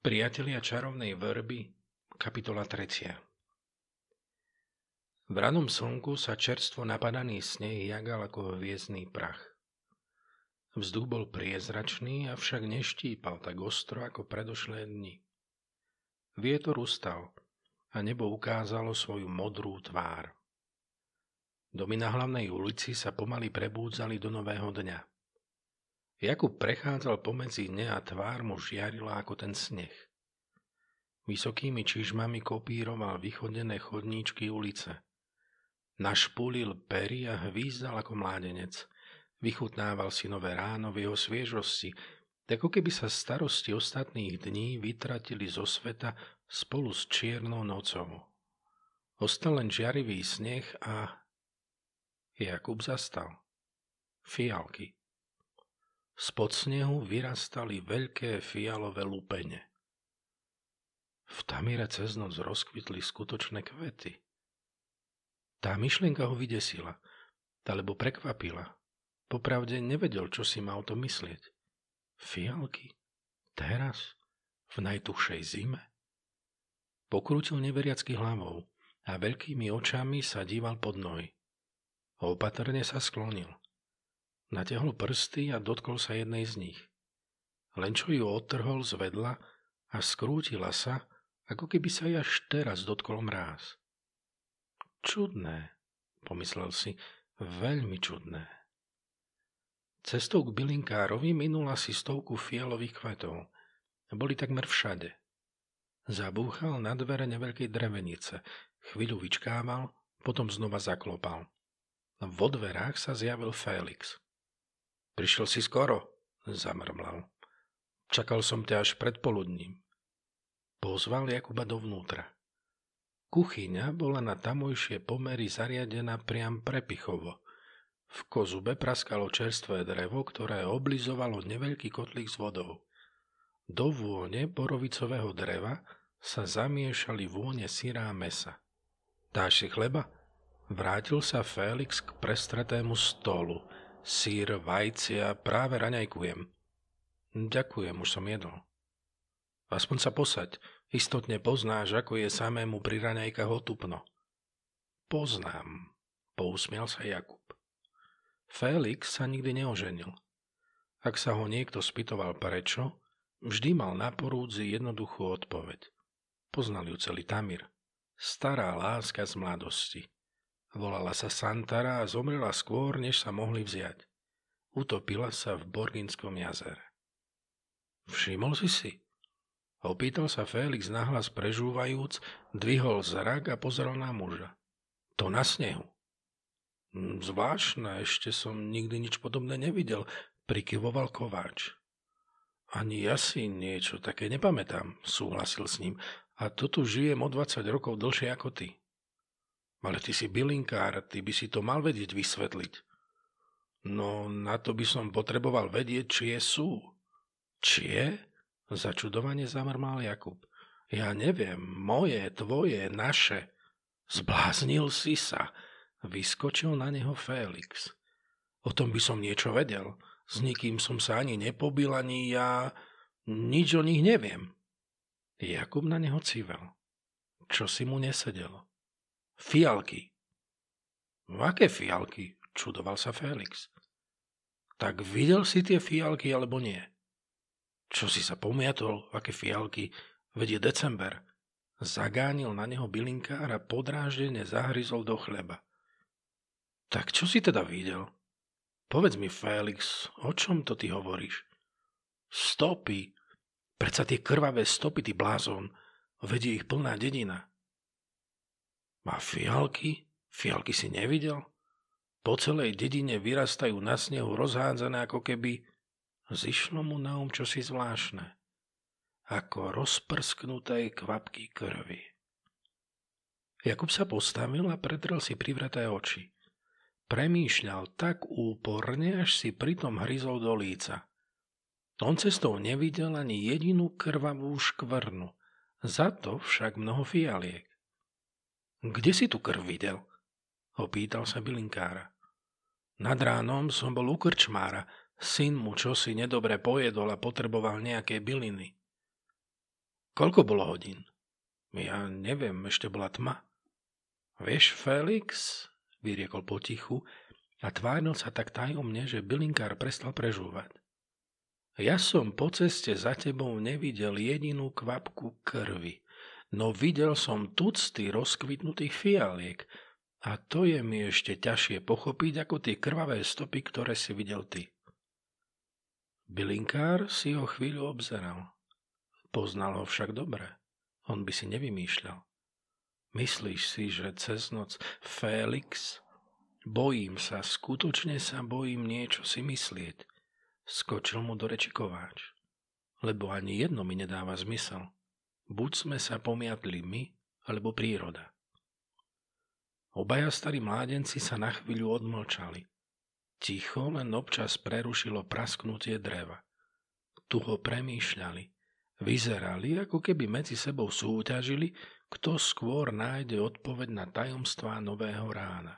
Priatelia čarovnej vrby, kapitola 3. V ranom slnku sa čerstvo napadaný sneh jagal ako hviezdny prach. Vzduch bol priezračný, avšak neštípal tak ostro ako predošlé dni. Vietor ustal a nebo ukázalo svoju modrú tvár. Domy na hlavnej ulici sa pomaly prebúdzali do nového dňa. Jakub prechádzal pomedzi ne a tvár mu žiarila ako ten sneh. Vysokými čižmami kopíroval vychodené chodníčky ulice. Našpúlil pery a hvízdal ako mládenec. Vychutnával si nové ráno v jeho sviežosti, ako keby sa starosti ostatných dní vytratili zo sveta spolu s čiernou nocou. Ostal len žiarivý sneh a Jakub zastal. Fialky. Spod snehu vyrastali veľké fialové lupene. V Tamíre cez noc rozkvitli skutočné kvety. Tá myšlienka ho vydesila, alebo prekvapila. Popravde nevedel, čo si mal to myslieť. Fialky? Teraz? V najtuchšej zime? Pokrútil neveriacky hlavou a veľkými očami sa díval pod nohy. Opatrne sa sklonil. Natiahol prsty a dotkol sa jednej z nich. Len čo ju odtrhol, zvedla a skrútila sa, ako keby sa jej až teraz dotkol mráz. Čudné, pomyslel si, veľmi čudné. Cestou k bylinkárovi minula si stovku fialových kvetov. Boli takmer všade. Zabúchal na dvere neveľkej drevenice, chvíľu vyčkával, potom znova zaklopal. Vo dverách sa zjavil Félix. Prišiel si skoro, zamrmlal. Čakal som ťa až predpoludním. Pozval Jakuba dovnútra. Kuchyňa bola na tamojšie pomery zariadená priam prepichovo. V kozube praskalo čerstvé drevo, ktoré oblizovalo neveľký kotlík s vodou. Do vône borovicového dreva sa zamiešali vône syrá mäsa. Dáš si chleba? Vrátil sa Félix k prestratému stolu. Syr, vajcia, práve raňajkujem. Ďakujem, už som jedol. Aspoň sa posaď. Istotne poznáš, ako je samému pri raňajkách otupno. Poznám, pousmial sa Jakub. Félix sa nikdy neoženil. Ak sa ho niekto spýtoval prečo, vždy mal na porúdzi jednoduchú odpoveď. Poznal ju celý Tamír. Stará láska z mladosti. Volala sa Santara a zomrela skôr, než sa mohli vziať. Utopila sa v Borginskom jazere. Všimol si? Opýtal sa Félix nahlas prežúvajúc, dvihol zrak a pozeral na muža. To na snehu. Zvláštne, ešte som nikdy nič podobné nevidel, prikyvoval Kováč. Ani ja si niečo také nepamätám, súhlasil s ním, a to tu žijem o 20 rokov dlhšie ako ty. Ale ty si bylinkár, ty by si to mal vedieť vysvetliť. No, na to by som potreboval vedieť, čie sú. Čie? Začudovane zamrmal Jakub. Ja neviem, moje, tvoje, naše. Zbláznil si sa. Vyskočil na neho Félix. O tom by som niečo vedel. S nikým som sa ani nepobil, ani ja. Nič o nich neviem. Jakub na neho civel. Čo si mu nesedelo? Fialky. Aké fialky? Čudoval sa Félix. Tak videl si tie fialky, alebo nie? Čo si sa pomiatol, aké fialky? Veď je december. Zagánil na neho bylinkár a podráždene zahryzol do chleba. Tak čo si teda videl? Povedz mi, Félix, o čom to ty hovoríš? Stopy. Predsa tie krvavé stopy, ty blázon. Vedie ich plná dedina. A fialky? Fialky si nevidel? Po celej dedine vyrastajú na snehu rozhádzané, ako keby zišlo mu na čosi zvláštne. Ako rozprsknuté kvapky krvi. Jakub sa postavil a pretrel si privreté oči. Premýšľal tak úporne, až si pritom hryzol do líca. On cestou nevidel ani jedinú krvavú škvrnu, za to však mnoho fialiek. Kde si tu krv videl? Opýtal sa bylinkára. Nad ránom som bol u krčmára. Syn mu čosi nedobre pojedol a potreboval nejaké byliny. Koľko bolo hodín? Ja neviem, ešte bola tma. Vieš, Felix, vyriekol potichu a tváril sa tak tajomne, že bylinkár prestal prežúvať. Ja som po ceste za tebou nevidel jedinú kvapku krvi, no videl som tucty rozkvitnutých fialiek a to je mi ešte ťažšie pochopiť ako tie krvavé stopy, ktoré si videl ty. Bylinkár si ho chvíľu obzeral. Poznal ho však dobre. On by si nevymýšľal. Myslíš si, že cez noc Felix? Bojím sa, skutočne sa bojím niečo si myslieť. Skočil mu do reči kováč. Lebo ani jedno mi nedáva zmysel. Buď sme sa pomiatli my, alebo príroda. Obaja starí mládenci sa na chvíľu odmlčali. Ticho len občas prerušilo prasknutie dreva. Tu ho premýšľali. Vyzerali, ako keby medzi sebou súťažili, kto skôr nájde odpoveď na tajomstvá nového rána.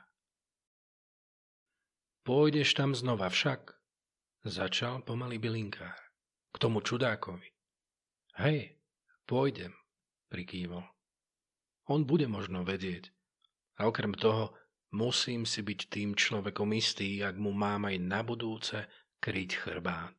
Pôjdeš tam znova však? Začal pomaly bylinkár. K tomu čudákovi. Hej, pôjdem, prikývol. On bude možno vedieť. A okrem toho musím si byť tým človekom istý, ak mu mám aj na budúce kryť chrbát.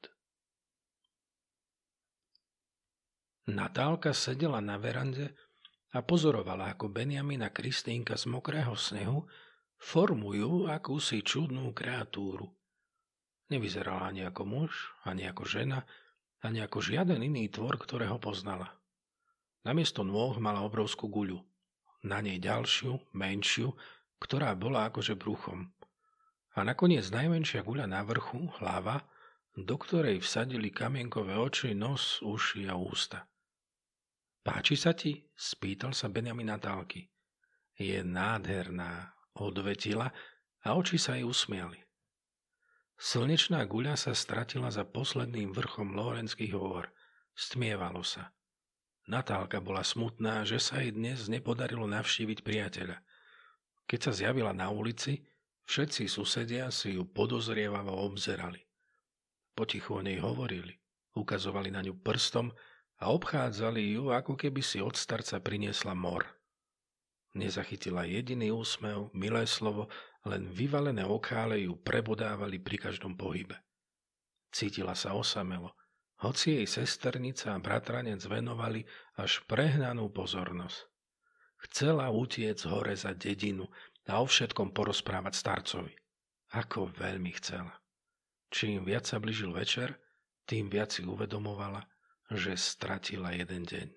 Natálka sedela na verande a pozorovala, ako Benjamin a Kristínka z mokrého snehu formujú akúsi čudnú kreatúru. Nevyzerala ani ako muž, ani ako žena, ani ako žiaden iný tvor, ktorého poznala. Namiesto nôh mala obrovskú guľu. Na nej ďalšiu, menšiu, ktorá bola akože bruchom. A nakoniec najmenšia guľa na vrchu, hlava, do ktorej vsadili kamienkové oči, nos, uši a ústa. Páči sa ti? Spýtal sa Benjamin Natálky. Je nádherná, odvetila a oči sa jej usmiali. Slnečná guľa sa stratila za posledným vrchom Lórenských hôr. Stmievalo sa. Natálka bola smutná, že sa jej dnes nepodarilo navštíviť priateľa. Keď sa zjavila na ulici, všetci susedia si ju podozrievavo obzerali. Potichu o nej hovorili, ukazovali na ňu prstom a obchádzali ju, ako keby si od starca priniesla mor. Nezachytila jediný úsmev, milé slovo, len vyvalené okále ju prebodávali pri každom pohybe. Cítila sa osamelo, hoci jej sesternica a bratranec venovali až prehnanú pozornosť. Chcela utiec hore za dedinu a o všetkom porozprávať starcovi. Ako veľmi chcela. Čím viac sa blížil večer, tým viac si uvedomovala, že stratila jeden deň.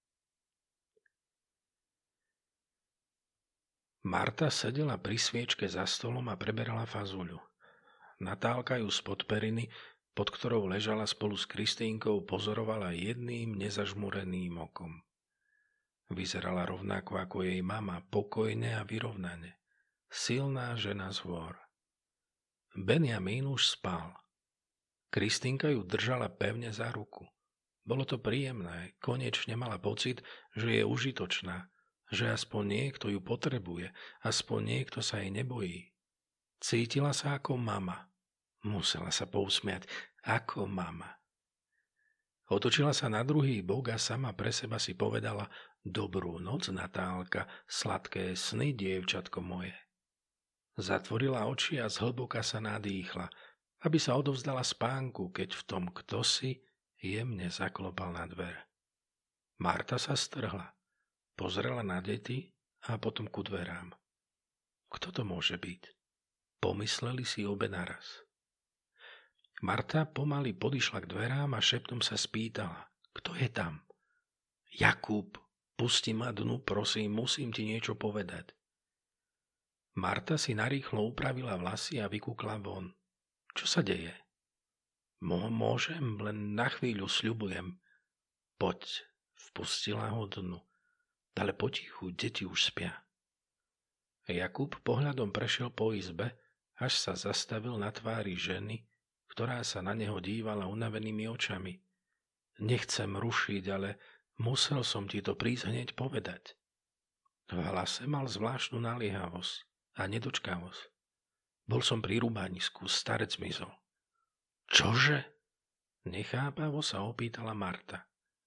Marta sedela pri sviečke za stolom a preberala fazuľu. Natálka ju spod periny, pod ktorou ležala spolu s Kristínkou, pozorovala jedným nezažmureným okom. Vyzerala rovnako ako jej mama, pokojne a vyrovnane. Silná žena z hôr. Benjamín už spal. Kristínka ju držala pevne za ruku. Bolo to príjemné, konečne mala pocit, že je užitočná, že aspoň niekto ju potrebuje, aspoň niekto sa jej nebojí. Cítila sa ako mama. Musela sa pousmiať, ako mama. Otočila sa na druhý bok a sama pre seba si povedala: Dobrú noc, Natálka, sladké sny, dievčatko moje. Zatvorila oči a zhlboka sa nadýchla, aby sa odovzdala spánku, keď v tom kdosi jemne zaklopal na dvere. Marta sa strhla, pozrela na deti a potom ku dverám. Kto to môže byť? Pomysleli si obe naraz. Marta pomaly podišla k dverám a šeptom sa spýtala: Kto je tam? Jakub, pusti ma dnu, prosím, musím ti niečo povedať. Marta si narýchlo upravila vlasy a vykúkla von. Čo sa deje? Môžem, len na chvíľu, sľubujem. Poď, vpustila ho dnu. Ale potichu, deti už spia. Jakub pohľadom prešiel po izbe, až sa zastavil na tvári ženy, ktorá sa na neho dívala unavenými očami. Nechcem rušiť, ale musel som ti to prísť hneď povedať. V hlase mal zvláštnu naliehavosť a nedočkavosť. Bol som pri rúbanisku, starec zmizol. Čože? Nechápavo sa opýtala Marta.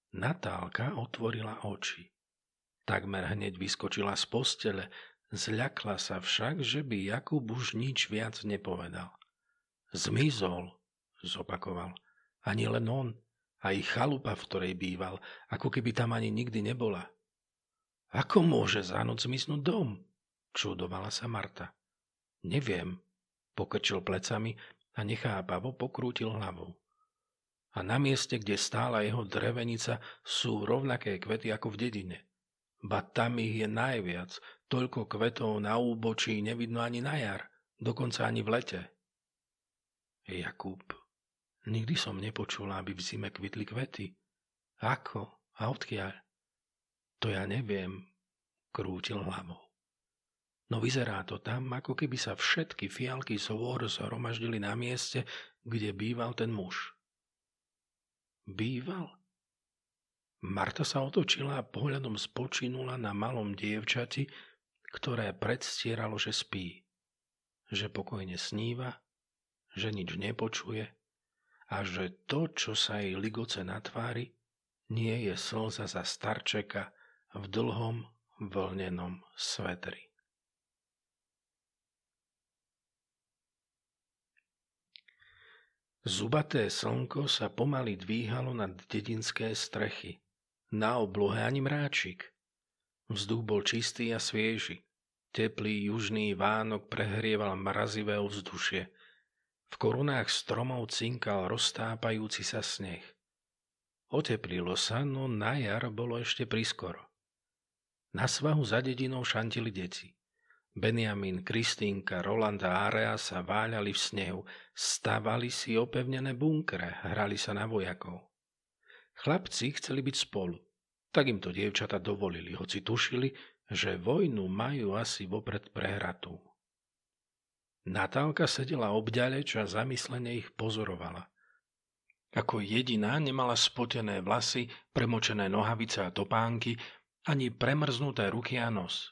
Natálka otvorila oči. Takmer hneď vyskočila z postele, zľakla sa však, že by Jakub už nič viac nepovedal. Zmizol, zopakoval. Ani len on, aj chalupa, v ktorej býval, ako keby tam ani nikdy nebola. Ako môže za noc zmiznúť dom? Čudovala sa Marta. Neviem, pokrčil plecami a nechápavo pokrútil hlavou. A na mieste, kde stála jeho drevenica, sú rovnaké kvety ako v dedine. Ba tam ich je najviac, toľko kvetov na úbočí nevidno ani na jar, dokonca ani v lete. Jakub, nikdy som nepočula, aby v zime kvitli kvety. Ako a odkiaľ? To ja neviem, krútil hlavou. No vyzerá to tam, ako keby sa všetky fialky z hôr zhromaždili na mieste, kde býval ten muž. Býval? Marta sa otočila a pohľadom spočinula na malom dievčati, ktoré predstieralo, že spí, že pokojne sníva, že nič nepočuje a že to, čo sa jej ligoce na tvári, nie je slza za starčeka v dlhom vlnenom svetri. Zubaté slnko sa pomaly dvíhalo nad dedinské strechy. Na oblohe ani mráčik. Vzduch bol čistý a svieži. Teplý južný vánok prehrieval mrazivé ovzdušie. V korunách stromov cinkal roztápajúci sa sneh. Oteplilo sa, no na jar bolo ešte priskoro. Na svahu za dedinou šantili deti. Benjamin, Kristínka, Roland a Area sa váľali v snehu, stavali si opevnené bunkre, hrali sa na vojakov. Chlapci chceli byť spolu, tak im to dievčata dovolili, hoci tušili, že vojnu majú asi vopred prehratú. Natálka sedela obďaleč a zamyslene ich pozorovala. Ako jediná nemala spotené vlasy, premočené nohavice a topánky, ani premrznuté ruky a nos.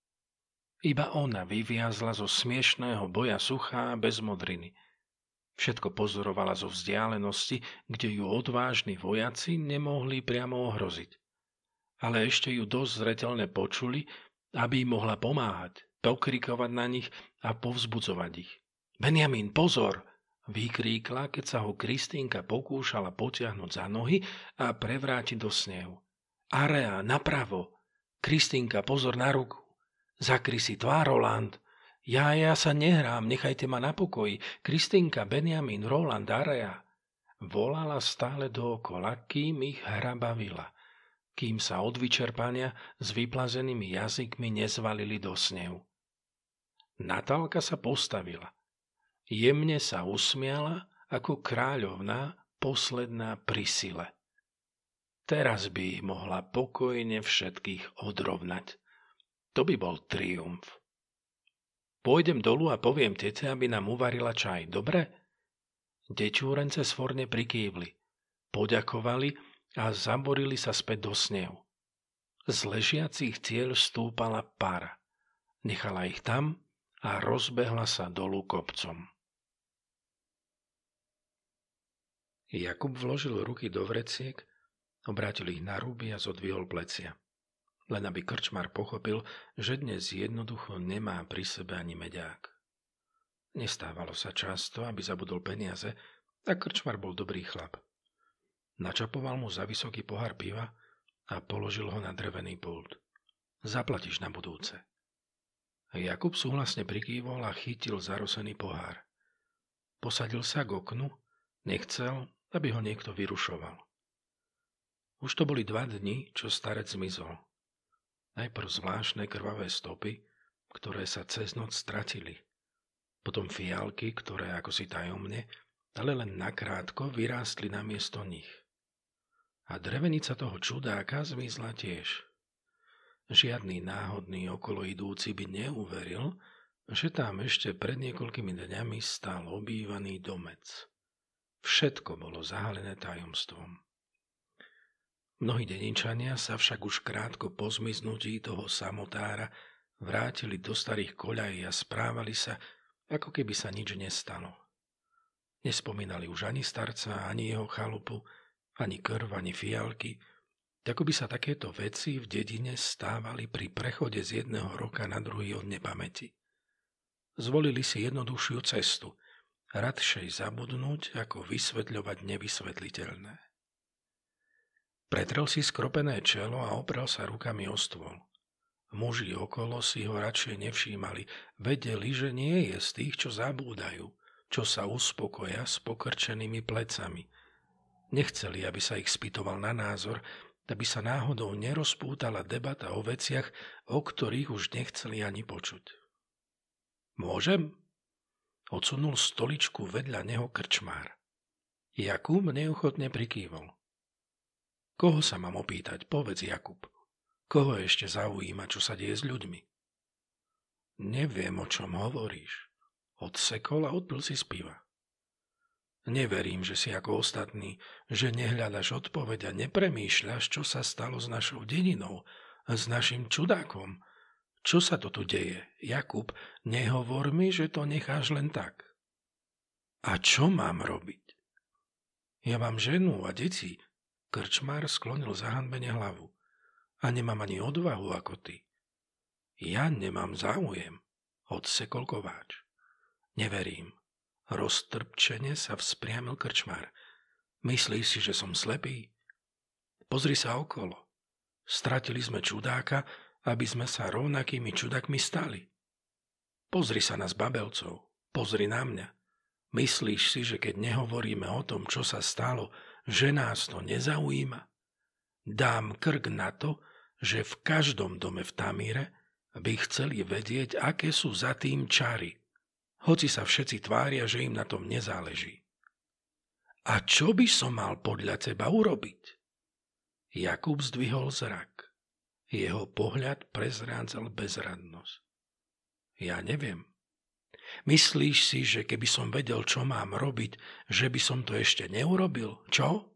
Iba ona vyviazla zo smiešného boja suchá bez modriny. Všetko pozorovala zo vzdialenosti, kde ju odvážni vojaci nemohli priamo ohroziť. Ale ešte ju dosť zreteľne počuli, aby im mohla pomáhať, pokrikovať na nich a povzbudzovať ich. Benjamin, pozor! Vykríkla, keď sa ho Kristínka pokúšala potiahnuť za nohy a prevrátiť do snehu. Area, napravo! Kristínka, pozor na ruku! Zakry si tvár, Roland! Ja sa nehrám, nechajte ma na pokoji. Kristínka, Benjamin, Roland, Area. Volala stále dookola, kým ich hra bavila, kým sa od vyčerpania s vyplazenými jazykmi nezvalili do snehu. Natálka sa postavila. Jemne sa usmiala ako kráľovná posledná pri sile. Teraz by ich mohla pokojne všetkých odrovnať. To by bol triumf. Pôjdem dolu a poviem tete, aby nám uvarila čaj, dobre? Dečúrence svorne prikývli, poďakovali a zaborili sa späť do snehu. Z ležiacich ciel stúpala para. Nechala ich tam a rozbehla sa dolu kopcom. Jakub vložil ruky do vreciek, obrátil ich na ruby a zodvihol plecia. Len aby krčmar pochopil, že dnes jednoducho nemá pri sebe ani meďák. Nestávalo sa často, aby zabudol peniaze, a krčmar bol dobrý chlap. Načapoval mu za vysoký pohár piva a položil ho na drevený pult. Zaplatíš na budúce. Jakub súhlasne prikývol a chytil zarosený pohár. Posadil sa k oknu, nechcel, aby ho niekto vyrušoval. Už to boli 2 dni, čo starec zmizol. Najprv zvláštne krvavé stopy, ktoré sa cez noc stratili. Potom fialky, ktoré ako si tajomne, ale len nakrátko vyrástli namiesto nich. A drevenica toho čudáka zmizla tiež. Žiadny náhodný okoloidúci by neuveril, že tam ešte pred niekoľkými dňami stál obývaný domec. Všetko bolo zahalené tajomstvom. Mnohí dedinčania sa však už krátko po zmiznutí toho samotára vrátili do starých koľají a správali sa, ako keby sa nič nestalo. Nespomínali už ani starca, ani jeho chalupu, ani krv, ani fialky, Ako by sa takéto veci v dedine stávali pri prechode z jedného roka na druhý od nepamäti. Zvolili si jednoduchšiu cestu, radšej zabudnúť, ako vysvetľovať nevysvetliteľné. Pretrel si skropené čelo a oprel sa rukami o stôl. Muži okolo si ho radšej nevšímali, vedeli, že nie je z tých, čo zabúdajú, čo sa uspokoja s pokrčenými plecami. Nechceli, aby sa ich spýtoval na názor, aby sa náhodou nerozpútala debata o veciach, o ktorých už nechceli ani počuť. Môžem? Odsunul stoličku vedľa neho krčmár. Jakub neochotne prikývol. Koho sa mám opýtať? Povedz, Jakub. Koho ešte zaujíma, čo sa deje s ľuďmi? Neviem, o čom hovoríš. Odsekol a odpil si z piva. Neverím, že si ako ostatní, že nehľadaš odpoveď a nepremýšľaš, čo sa stalo s našou dedinou, s našim čudákom. Čo sa to tu deje? Jakub, nehovor mi, že to necháš len tak. A čo mám robiť? Ja mám ženu a deti. Krčmár sklonil zahanbene hlavu. A nemám ani odvahu ako ty. Ja nemám záujem, odsekol kováč. Neverím. Roztrpčene sa vzpriamil krčmár. Myslíš si, že som slepý? Pozri sa okolo. Stratili sme čudáka, aby sme sa rovnakými čudakmi stali. Pozri sa na zbabelcov. Pozri na mňa. Myslíš si, že keď nehovoríme o tom, čo sa stalo, že nás to nezaujíma? Dám krk na to, že v každom dome v Tamíre by chceli vedieť, aké sú za tým čary. Hoci sa všetci tvária, že im na tom nezáleží. A čo by som mal podľa teba urobiť? Jakub zdvihol zrak. Jeho pohľad prezrádzal bezradnosť. Ja neviem. Myslíš si, že keby som vedel, čo mám robiť, že by som to ešte neurobil? Čo?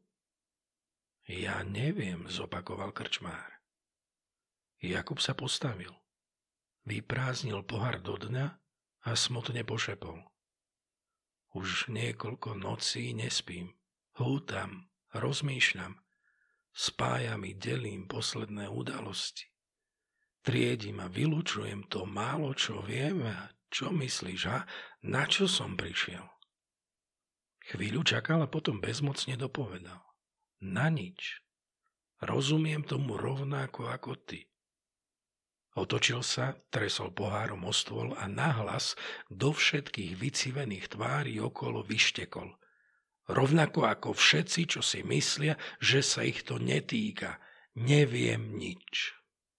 Ja neviem, zopakoval krčmár. Jakub sa postavil. Vyprázdnil pohár do dna a smutne pošepol. Už niekoľko nocí nespím. Hútam, rozmýšľam. Spájam i delím posledné udalosti. Triedím a vylučujem to málo, čo viem. A čo myslíš, ha? Na čo som prišiel? Chvíľu čakal a potom bezmocne dopovedal. Na nič. Rozumiem tomu rovnako ako ty. Otočil sa, tresol pohárom o stôl a nahlas do všetkých vycivených tvári okolo vyštekol. Rovnako ako všetci, čo si myslia, že sa ich to netýka. Neviem nič.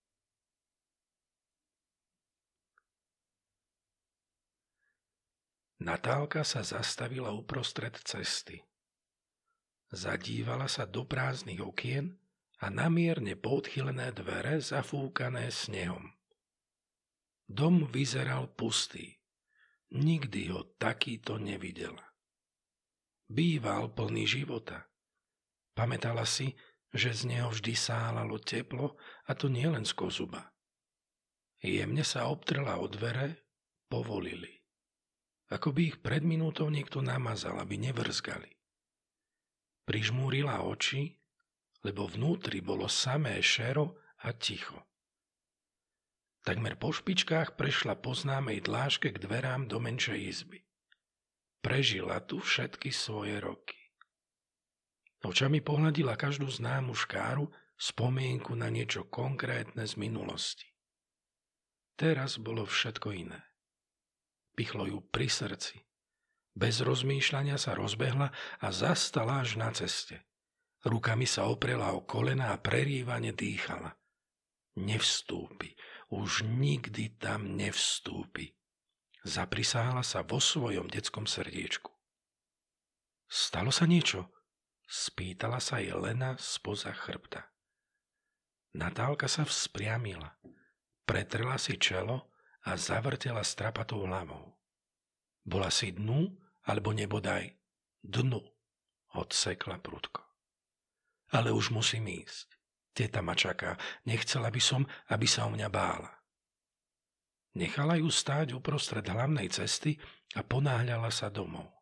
Natálka sa zastavila uprostred cesty. Zadívala sa do prázdnych okien a na mierne poodchylené dvere zafúkané snehom. Dom vyzeral pustý. Nikdy ho takýto nevidela. Býval plný života. Pamätala si, že z neho vždy sálalo teplo, a to nielen z kozuba. Jemne sa obtrela o dvere, povolili. Ako by ich pred minútou niekto namazal, aby nevrzgali. Prižmúrila oči, lebo vnútri bolo samé šero a ticho. Takmer po špičkách prešla po známej dlážke k dverám do menšej izby. Prežila tu všetky svoje roky. Očami pohľadila každú známu škáru, spomienku na niečo konkrétne z minulosti. Teraz bolo všetko iné. Pichlo ju pri srdci. Bez rozmýšľania sa rozbehla a zastala až na ceste. Rukami sa oprela o kolena a prerývane dýchala. Nevstúpi, už nikdy tam nevstúpi. Zaprisáhala sa vo svojom detskom srdiečku. Stalo sa niečo? Spýtala sa jej Lena spoza chrbta. Natálka sa vzpriamila. Pretrela si čelo a zavrtela strapatou hlavou. Bola si dnu, alebo nebodaj dnu, odsekla prudko. Ale už musím ísť. Teta ma čaká. Nechcela by som, aby sa o mňa bála. Nechala ju stáť uprostred hlavnej cesty a ponáhľala sa domov.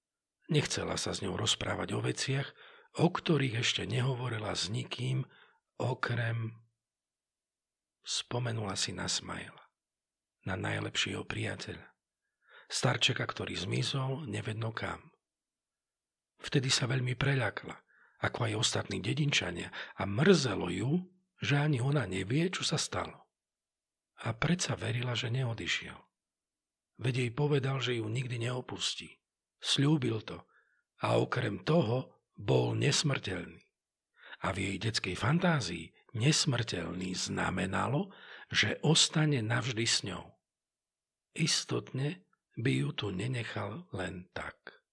Nechcela sa s ňou rozprávať o veciach, o ktorých ešte nehovorila s nikým Spomenula si na Smajla, na najlepšieho priateľa, starčeka, ktorý zmizol nevedno kam. Vtedy sa veľmi preľakla, ako aj ostatní dedinčania, a mrzelo ju, že ani ona nevie, čo sa stalo. A predsa verila, že neodišiel. Veď jej povedal, že ju nikdy neopustí. Sľúbil to a okrem toho bol nesmrteľný. A v jej detskej fantázii nesmrteľný znamenalo, že ostane navždy s ňou. Istotne by ju tu nenechal len tak.